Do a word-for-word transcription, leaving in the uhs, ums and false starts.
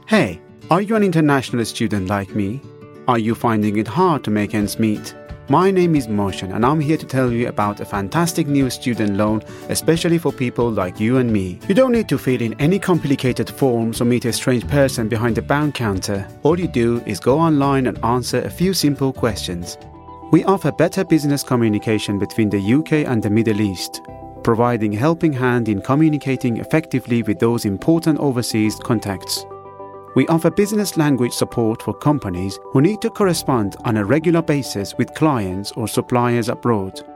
Hey, are you an international student like me? Are you finding it hard to make ends meet? My name is Motion and I'm here to tell you about a fantastic new student loan, especially for people like you and me. You don't need to fill in any complicated forms or meet a strange person behind the bank counter. All you do is go online and answer a few simple questions. We offer better business communication between the U K and the Middle East, providing a helping hand in communicating effectively with those important overseas contacts. We offer business language support for companies who need to correspond on a regular basis with clients or suppliers abroad.